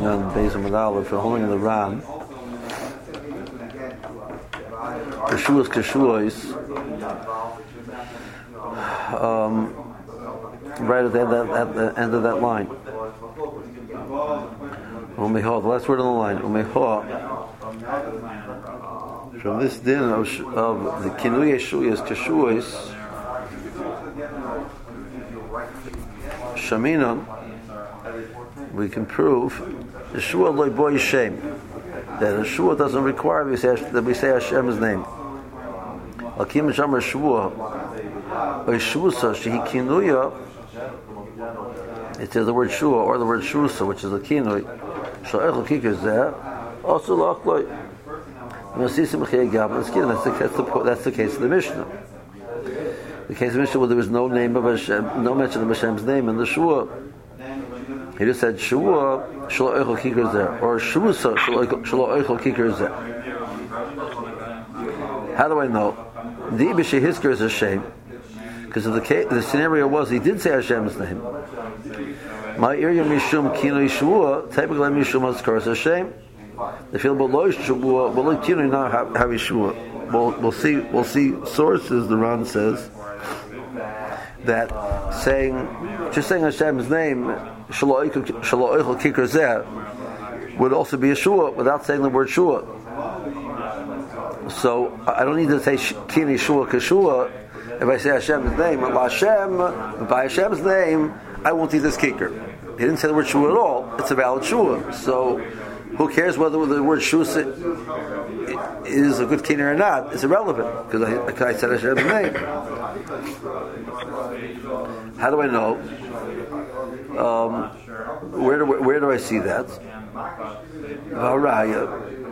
on Beis Aleph for holding the Ram. Keshuas Keshuos. Right at the end of that line. Umeho, the last word on the line. Umeho. From this din of the Kinuye Shuyas Keshuos, Shamina, we can prove Yeshua loy boy Shem, that Yeshua doesn't require that we say Hashem's name. Akim Shamar Yeshua, Yeshusa Shehi Kinuya. It says the word Shua or the word Shusa, which is a Kinui. Sha'echel Kikir Zeh, also Lachloi. That's the case of the Mishnah. The case of Mishnah where there was no name of Hashem, no mention of Hashem's name in the Shua. He just said Shua Shlo Eichel Kikar Zeh or Shusa Shlo Eichel Kikar Zeh. How do I know? The Ibishe Hisker is Hashem because the scenario was he did say Hashem's name. My area Mishum Kino Shua typically Mishum Haskar is Hashem. They feel about Lo Shua, but look, you know now how Yeshua. We'll see sources. The Ran says that just saying Hashem's name Shalo Eichel Kikar Zeh would also be Yeshua without saying the word Shua. So I don't need to say Kini Shua Keshua if I say Hashem's name. By Hashem's name, I won't eat this kikar. He didn't say the word Shua at all. It's a valid Shua. So who cares whether the word Shusa is a good kiner or not? It's irrelevant because I said Hashem's name. How do I know? Where do I see that? Haraya.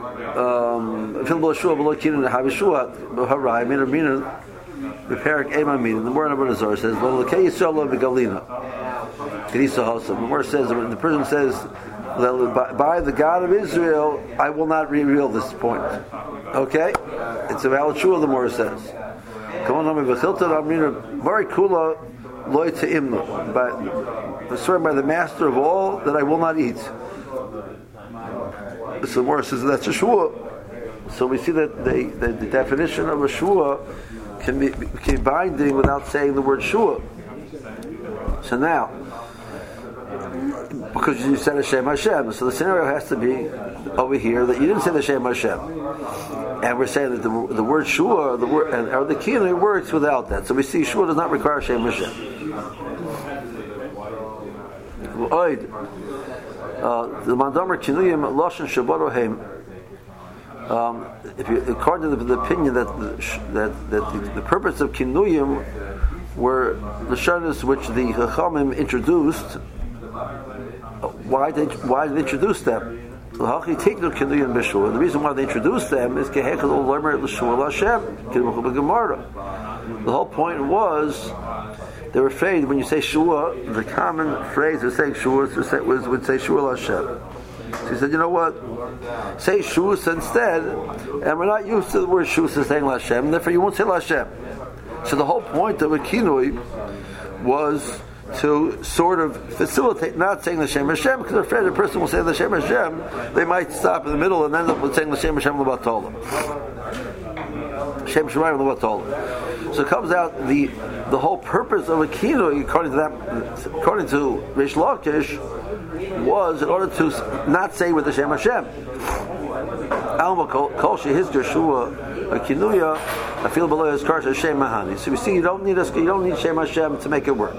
The Gemara says, "Well, the Gemara says when the person says, by the God of Israel, I will not reveal this point." Okay, it's a valid shua. The Gemara says, but I swear by the Master of all that I will not eat. So the Gemara says that's a shua. So we see that the definition of a shua can be binding without saying the word shua. So now, because you said Hashem Hashem, so the scenario has to be over here that you didn't say the Hashem Hashem, and we're saying that the word shua or the kinu works without that. So we see shua does not require Hashem Hashem. The Mandamer Kinuyim Lashon Shabbarohem. According to the opinion that the purpose of Kinuyim were the shadows which the Chachamim introduced. Why did they introduce them? The reason why they introduced them is the whole point was they were afraid when you say Shua, the common phrase of saying Shua would say Shua Hashem. So he said, you know what? Say Shus instead, and we're not used to the word Shus saying Hashem, and therefore you won't say Hashem. So the whole point of a kinui was to sort of facilitate not saying the Shem Hashem, because they're afraid the person will say the Shem Hashem, they might stop in the middle and end up with saying the Shem Hashem L'Batola. Shem Shemayim L'Batola. So it comes out the whole purpose of a kinui, according to Rish Lakish, was in order to not say with the Shem Hashem. Alma kol shehis Joshua a kinuya I feel below his karsh Hashem mahani. So we see you don't need Shem Hashem to make it work.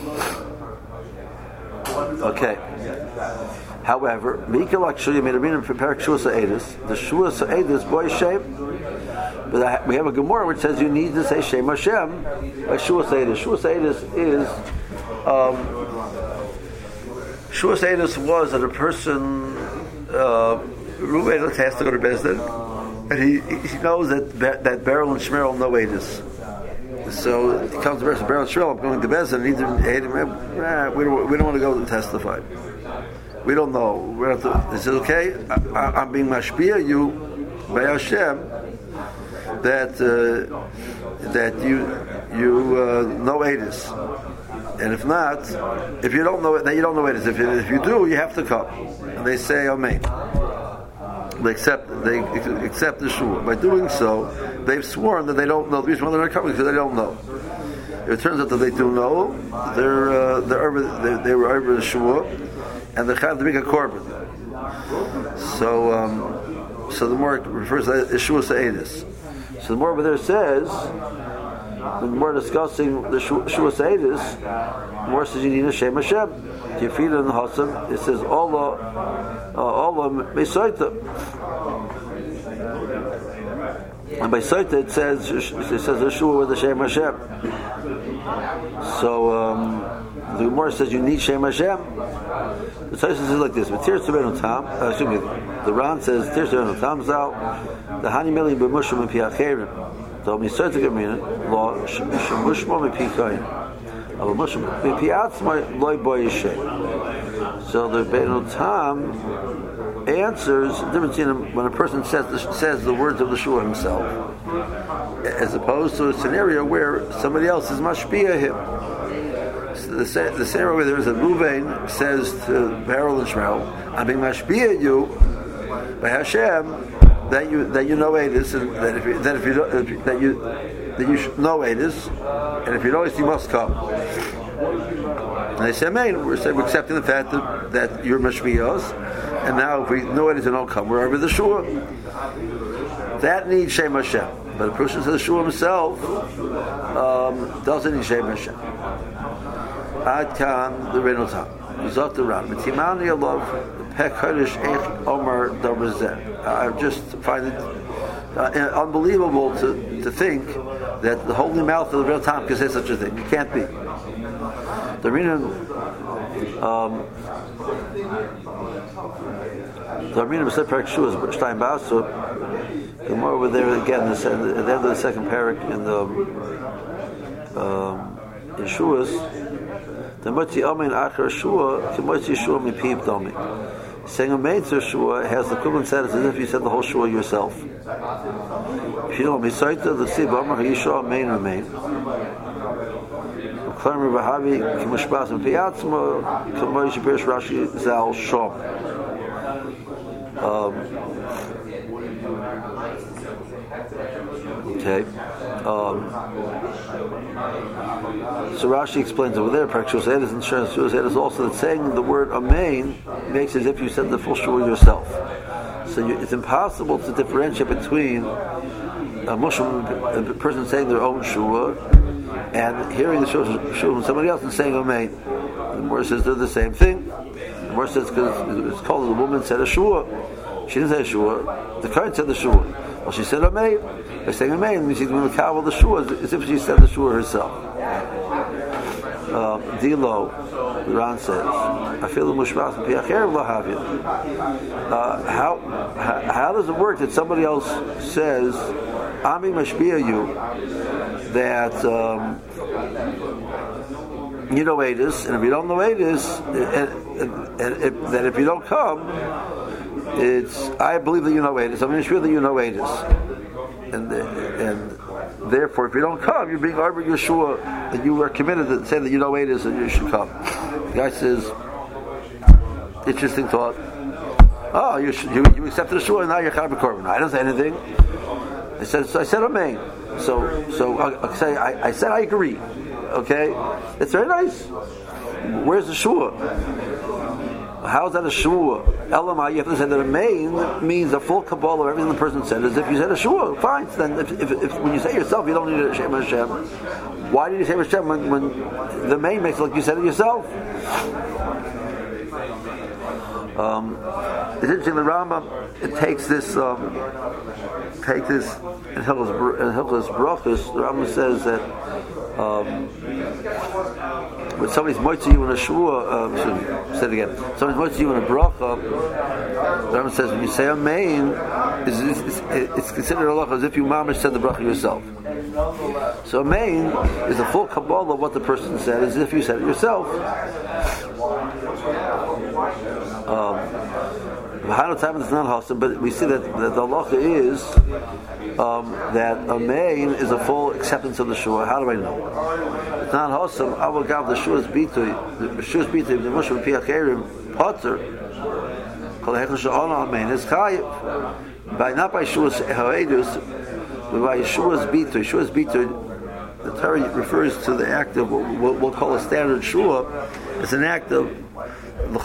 Okay. However, Mikal actually made a meaning for Perak Shua Sa'edis. The Shua Sa'edis boy Shem. But we have a Gemara which says you need to say Shem Hashem by Shua Sa'edis. Shua Sa'edis is Shua Sa'edis was that a person Ruben has to go to Bezdin, and he knows that Beryl and Shmuel know Edis. So he comes to Beryl and Shmuel, I'm going to Bezdin, and we don't want to go and testify. We don't know. He says, okay, I'm being mashpia you by Hashem that you know Edis. And if not, if you don't know it, then you don't know it is. If you do, you have to come. And they say Amen. They accept the shua. By doing so, they've sworn that they don't know the reason why they're not coming because they don't know. If it turns out that they do know, they were over the shua, and they have to make a korban. So the more refers to the shua se'edis. So the more over there says, the more discussing the shua se'edis, the more says you need a Shem Hashem. You feed it in the Hasam, it says Allah Mesoita. And by Soita it says the shua with the Shem Hashem. So the Gemara says you need Shem Hashem. The Tosfos says like this: the Ran says Tir Tzibenu Tam Zal, the Hani Meli b'Mushum and Piacherim. So Misoita Gemina Law Shemushmo and Pikayin. So the Benu Tam answers the difference in when a person says the words of the shua himself, as opposed to a scenario where somebody else is mashpia him. So the scenario where there is a Ruvain says to Beryl and Shmuel, "I'm being mashpia you by Hashem that you know Edis, and that you should know Edis, and if you know Edis, you must come." And they say, "Amen." We're accepting the fact that you're mashpiyos, and now if we know Edis and don't come, we're over the shua. That needs Shem Hashem, but a person says the shua himself doesn't need Shem Hashem. Ad kan the Renotam. Zot the Ram. Mitimani Allah Pek Kodesh Eich Omar Dabrazeh. I just find it unbelievable to think that the holy mouth of the real Tam can say such a thing. It can't be. The Rina said Parak Shua Stein Basu. The more over there again, at the end of the second parak in the Shuas. The Motzi Amen Achar Shua, the Motzi Shua Mipib Domi. Saying Amen to Shua has the equivalent status as if you said the whole Shua yourself. If you don't Misaita, the Sib Amar Yishua Amen Amen. Klamer Bahavi, Kimashbas and Piatzma, Kamoish Birish Rashi Zal Shom. Okay. So Rashi explains over there, Parak Shua Se'edis and Shua Se'edis also that saying the word Amen makes as if you said the full Shua yourself. So it's impossible to differentiate between a Muslim, a person saying their own Shua, and hearing the Shua from somebody else and saying Amen. The Gemara says they're the same thing. The Gemara says because it's called the woman said a Shua. She didn't say a Shua. The Kohen said the Shua. Well, she said Amen. By saying Amen, she's going to cover the Shua as if she said the Shua herself. Dilo, Ran says, I feel the mushmas piacher lahavia. How does it work that somebody else says, Ami mashpia you, that you know Edis, and if you don't know Edis, that if you don't come, it's I believe that you know Edis. I'm sure that you know Edis, and therefore, if you don't come, you're being Arba Yeshua, that you are committed to say that you know Edis and you should come. The guy says, interesting thought. Oh, you accepted the Shua and now you're Char B'Korban. I don't say anything. I said Amen. So I said I agree. Okay, it's very nice. Where's the Shua? How is that a Shua? Elamai, you have to say that Amen means a full Kabbalah of everything the person said. As if you said a Shua, fine. Then if when you say yourself, you don't need a Shem Hashem. Why did you say Hashem when the Amen makes it like you said it yourself? It's interesting. The Rambam it takes this in Hilchos Brachos. The Rambam says that when somebody's moitzi you in a shua, say it again. Somebody's moitzi you in a bracha. The Rambam says when you say Amen, it's considered Allah as if you mamish said the bracha yourself. So Amen is the full kabbalah of what the person said, as if you said it yourself. It's not Hassam, but we see that the halacha is that a main is a full acceptance of the shua. How do I know? It's not Hassam. I will give the shua's bitui. The shua's bitui. The mushroom piacherim potter. Kol hechasha on main is chayiv. By not by shua's haedus, but by shua's bitui. Shua's bitui. The Torah refers to the act of what we'll call a standard shua. It's an act of the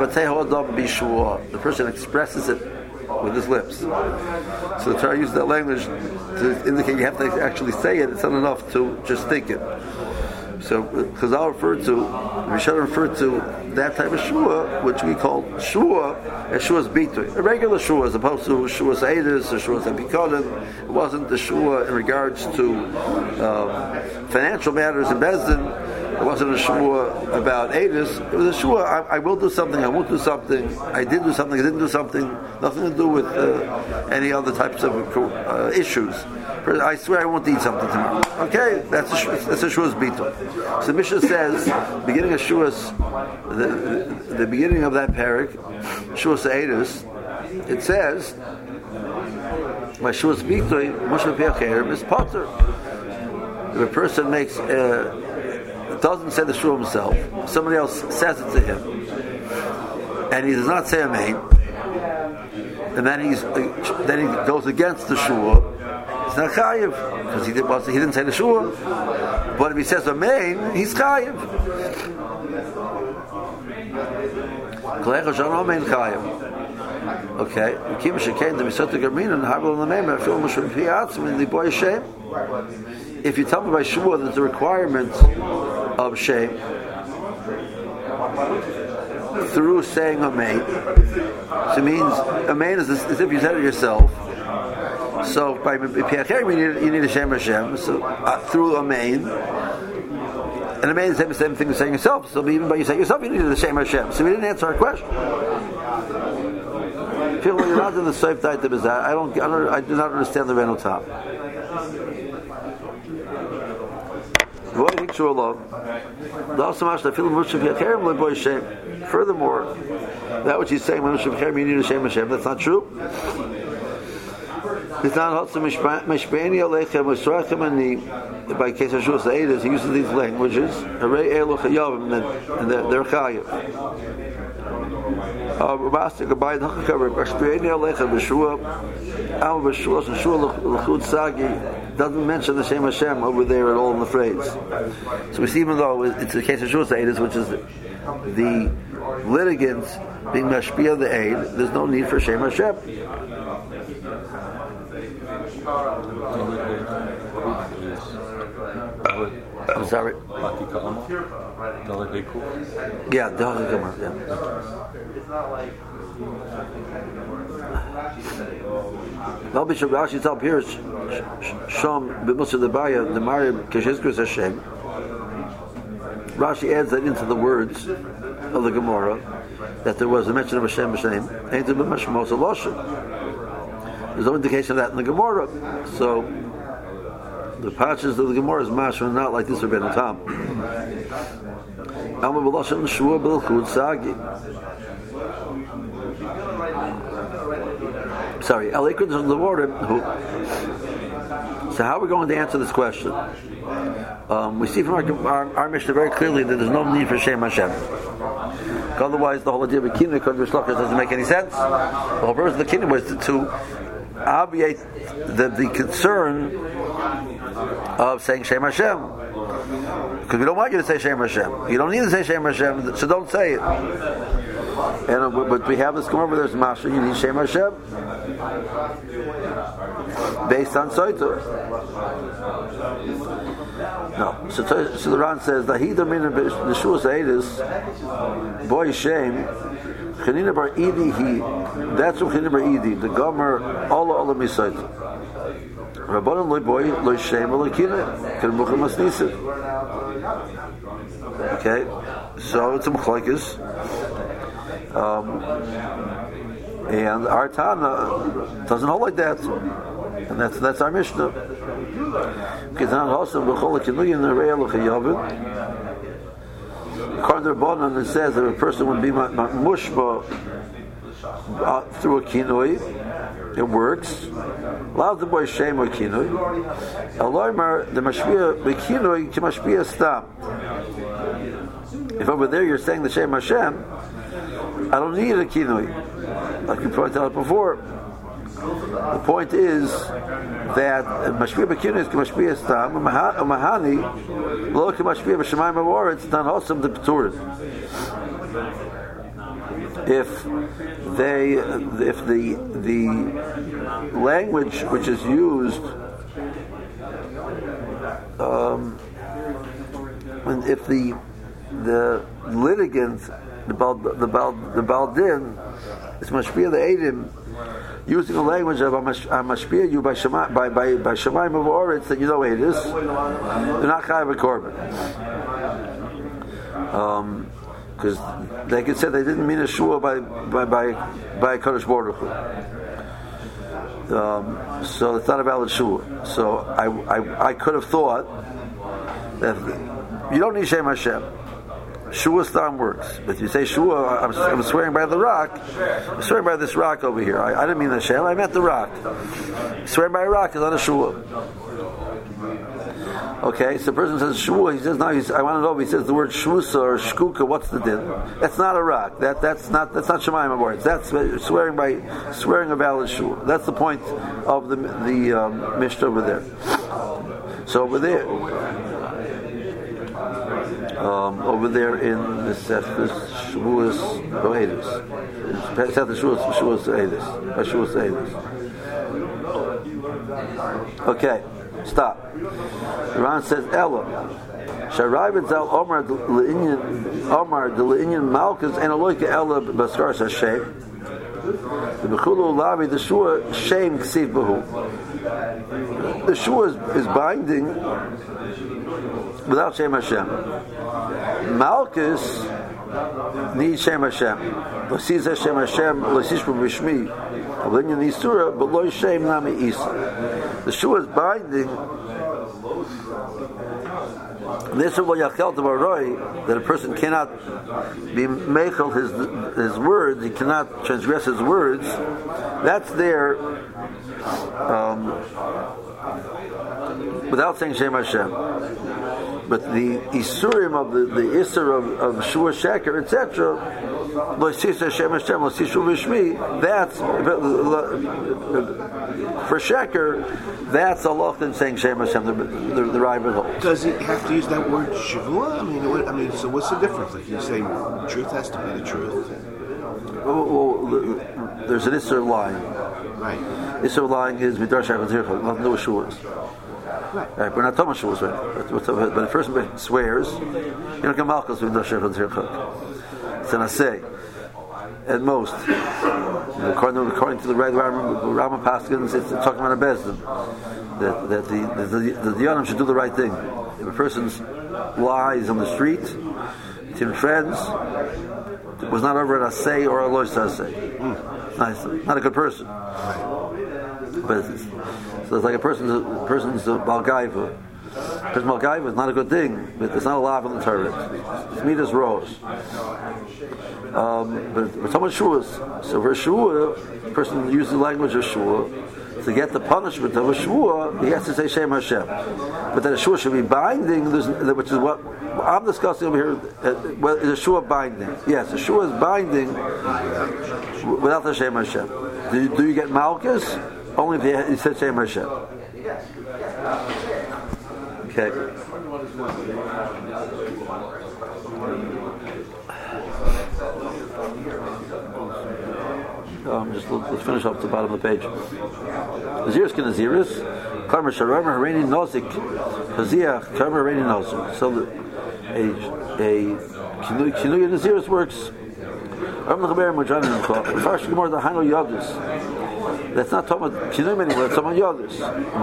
person expresses it with his lips. So the Torah uses that language to indicate you have to actually say it. It's not enough to just think it. So Chazal referred to, Rishon referred to that type of shua, which we call shua, as shua's bitui. A regular shua, as opposed to shua's eidus or shua's apikodim. It wasn't the shua in regards to financial matters in Bezdin. It wasn't a shua about eidus. It was a shua, I will do something, I won't do something, I did do something, I didn't do something, nothing to do with any other types of issues. I swear I won't eat something tomorrow. Okay, that's a shua's bitui. So the Mishnah says, beginning of shua's, the beginning of that parak, shua's eidus, it says, my shua's bitui, mushma piacherim is potter. If a person makes doesn't say the shua himself, somebody else says it to him, and he does not say amen, and then he goes against the shua. It's not chayiv because he didn't say the shua. But if he says amen, he's chayiv. Okay. If you tell me by shua that the requirement of shame through saying amen, so it means amen is as if you said it yourself. So by piacherim you need a shem Hashem. So through amen, and amen is the same thing as saying yourself. So even by you saying yourself, you need a shem Hashem. So we didn't answer our question. People, you're not in the safe diet of I do not understand the Reno Tam. Furthermore, that which he's saying, you need a shem Hashem, that's not true. It's not by case of Shua Sa'edis, he uses these languages, and they're chayiv. Doesn't mention the Shem Hashem over there at all in the phrase. So we see, even though it's a case of Shua Sa'edis, which is the litigants being mashpia the aid, there's no need for Shem Hashem. I'm sorry. Yeah, Rashi tell Pirish Shom b'Musa the Baya the Marim Keshizkus Hashem. Rashi adds that into the words of the Gemara that there was a mention of Hashem Hashem. Ain't there b'Mashmos Eloshem? There's no indication of that in the Gemara. So the patches of the Gemara is mashma, not like this Rabbeinu Tam. Alma b'Loshem Shua b'Lchud Sagi. Sorry, Elikun is the water. So how are we going to answer this question? We see from our Mishnah very clearly that there's no need for Shem Hashem. Otherwise, the whole idea of a kinui doesn't make any sense. The whole purpose of the kinui was to obviate the concern of saying Shem Hashem, because we don't want you to say Shem Hashem. You don't need to say Shem Hashem, so don't say it. And but we have this come over there's Masha, you need Shem Hashem based on Soita. No. So the Ran says that he domin the Shua Sa'edis boy Shem Chanina bar Idi he that's what Chanina bar Idi the Gomer Allah Misaita Rabbanon loy boy loy Shem loy Kina Kan Mukham Masnisa. Okay, so it's a Mechlekes. And our Tana doesn't hold like that, and that's our Mishnah. According to Rabbanan, it says that a person would be mushba through a kinui, it works. Allows the boy shame or kinui. Aloymar the mashpia b'kinui k'mashpia stam. If over there you're saying the Shem Hashem, I don't need a kinui, like you pointed out before. The point is that mashpia b'kinui is k'mashpia stam, umahani lo k'mashpia b'shemayim ha'oretz dan osam the p'turim. If the language which is used, if the litigant, the Baldin, is mashpia the Eidim, using a language of mashpia you by Shemayim of Oretz, that you know what it is, they're not chayav a korban. Because they could say they didn't mean a shua by Kodesh Baruch Hu. So it's not a valid shua. So I could have thought that you don't need Shem Hashem. Shua stam works. But if you say shua, I'm swearing by the rock. I'm swearing by this rock over here. I didn't mean Hashem. I meant the rock. Swearing by a rock is not a shua. Okay, so the person says shua. He says, "No, I want to know." If he says the word shvusa or shkuka, what's the din? That's not a rock. That's not Shemayim words. That's swearing a valid shua. That's the point of the Mishnah over there. So over there in the Shavuos Oedus, Shavuos Oedus. Okay. Stop. Iran says Ella. Sharayvet zal Omar the Leinian Malkus and Aloika Ella Baskar Hashem. The Bechulu Lavi the Shua Shem Ksiv Bahu. The Shua is binding without Shem Hashem. Malkus needs Shem Hashem. Lasiz Hashem Hashem Lasishma Bishmi. Leinian Isura, but Lo Shem Nami Isa. The shua is binding. That a person cannot be meichel his words, he cannot transgress his words. That's there without saying Shem Hashem. But the isurim of the isur of shua sheker, etc. That's for sheker. That's a lot in saying Shem Hashem. The Rambam holds. Does he have to use that word shavua? I mean, so what's the difference? Like you say, truth has to be the truth. Well, there's an isur lying. Right. Isur lying is midar shayvon tirchot. Nothing to do with shuas. Right. We're not talking about shuas, right? But a person swears, you don't get malchus with midar shayvon tirchot. It's an assay. At most, according to the right Rambam Paskins, it's talking about a bezdin that the Yonim should do the right thing. If a person lies on the street, between friends, it was not over an assay or a lois assay. Nice, not a good person. But so it's like a person's balgaiva. Because malgaiva is not a good thing, but it's not a lav in the Torah. It's midas rose. But we're talking about shuas. So for a shua, a person uses the language of shua. To get the punishment of a shua, he has to say Shem Hashem. But that a shua should be binding, which is what I'm discussing over here. Is a shua binding? Yes, a shua is binding without the Shem Hashem. Do you get malchus? Only if he said Shem Hashem. Okay. Let's finish off the bottom of the page. Naziris can Naziris, Karma Sharama Harani Nozik, Haziach Karma Harani Nozik. So a Kinuya Naziris works. That's not talking about Kinuim anymore, it's talking about Yodis.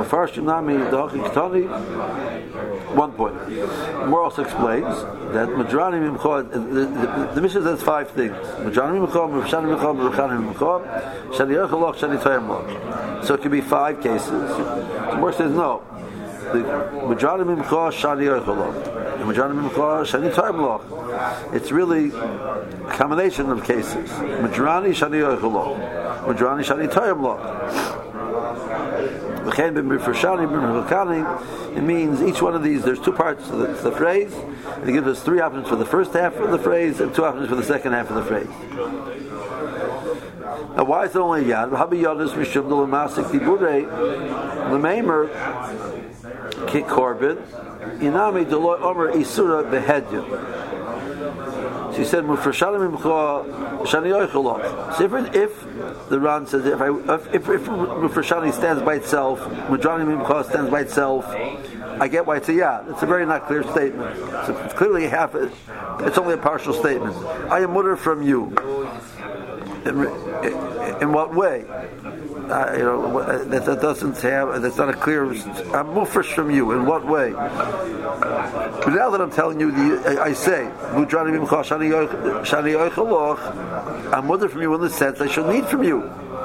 One point. More also explains that Madranim Imchod, the Mishnah says 5 things. Madranim Imchod, Mavshanim Imchod, Mavshanim Imchod, Shani Yerchalach, Shani Tayam Lach. So it could be 5 cases. The Gemara says no. The Madranim Imchod, Shani Yerchalach. It's really a combination of cases. Madrani shani yochel loch, madrani shani toyim loch. It means each one of these, there's two parts to the phrase, and it gives us three options for the first half of the phrase and two options for the second half of the phrase. Now, why is it only yad? Habi yadus mishum do l'masik diburei l'meimer kik korban inami deloy omer isura behedya. She said, "Mufrashalim imcha shani yoichelach." So if the Ran says if Mufrashani stands by itself, Mudranim imcha stands by itself, I get why it's a yad. It's a very not clear statement. So it's clearly it's only a partial statement. I am mutter from you. In what way? That doesn't have. That's not a clear. I'm mufresh from you. In what way? But now that I'm telling you, I say, I'm mother from you in the sense I shall need from you,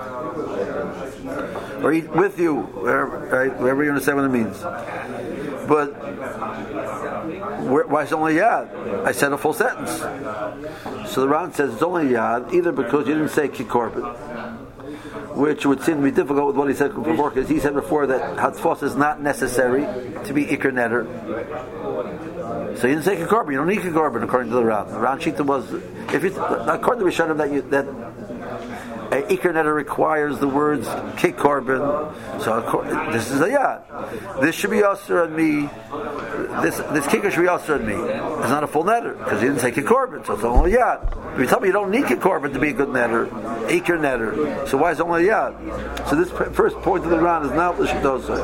or eat with you, wherever you understand what it means. But why is it only yad? I said a full sentence. So the Ran says it's only yad either because you didn't say kikorban, which would seem to be difficult with what he said before, because he said before that hatzfos is not necessary to be ikr neder. So you didn't say kikorban. You don't need kikorban according to the Ran. The Ran Shita was, according to Rishonim, that ikr neder requires the words kikorban. So this is a yad. This should be usher on me. This kicker should be usher on me. It's not a full neder because you didn't say kikorban, so it's only yad. If you tell me you don't need kikorban to be a good neder, ikr neder, so why is it only yad? So this first point of the Ran is not the shitosah.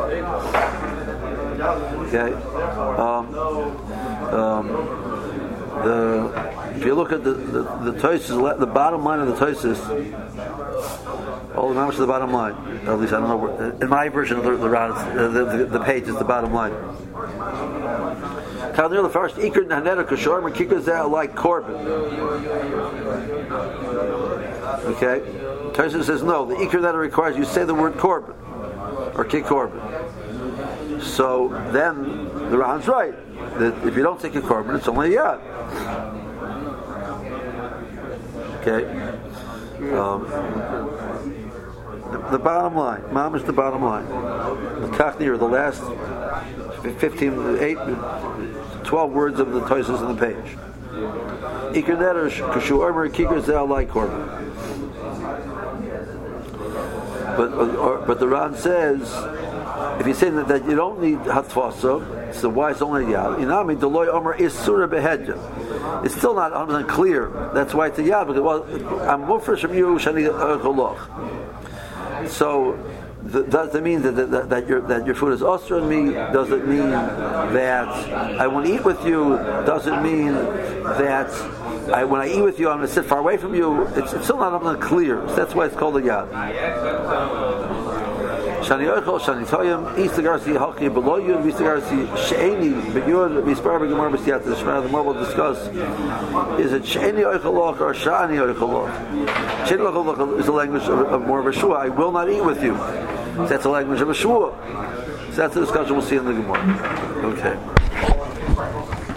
Okay. If you look at the Tosfos, the bottom line of the Tosfos, all the numbers to the bottom line. At least I don't know. In my version of the page is the bottom line. The first ikr neder kashor and kickers out like korban. Okay. Tosfos says no. The ikr neder requires you say the word korban or kick korban. So then the Ran's right that if you don't take a korban, it's only a yad. Okay. The bottom line. Mom is the bottom line. The Kachni, or the last 12 words of the Tosfos on the page. Ikr neder kashu omer kikar zel like korban. But the Ran says, if you say that you don't need hatfasa, so why is only yad? Inami deloy omer is surah behedya. It's still not 100% clear. That's why it's a yad. Because I'm mufresh from you shani yochel. So does it mean that your food is osur on me? Does it mean that I want to eat with you? Does it mean that when I eat with you, I'm going to sit far away from you? It's still not 100% clear. So that's why it's called a yad. Shani yochel, shani toyim, istagarsi halki below you, istagarsi she'eni, but you're mispar b'gemar b'siyat. The Shemana the more will discuss, is it she'eni yochel or shani yochel? She'eni yochel is the language of more of a shua. I will not eat with you. So that's the language of a shua. So that's the discussion we'll see in the Gemara. Okay.